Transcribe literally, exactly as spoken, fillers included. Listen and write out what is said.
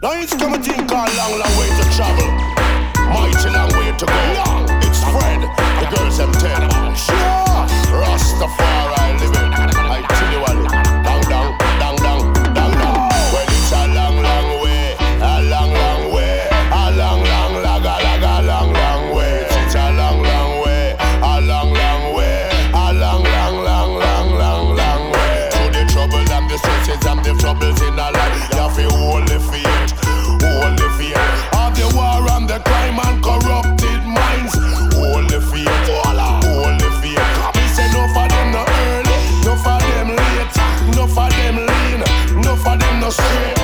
Now it's come a thing called long, long way to travel. Mighty long way to go. Long. It's Fred, the girls them ten. Sure. Rastafari living. I tell you what, down, down, down, down, down, down. Well, it's a long, long way, a long, long way, a long, long, laga, laga, long, long way. It's a long, long way, a long, long way, a long, long, long, long, long, long way. Through the troubles and the stresses and the troubles in our life, you have to hold the faith, hold the faith. Of the war and the crime and corrupted minds, hold the faith, hold the faith. Me say no for them no early, no for them late, no for them lean, no for them no straight.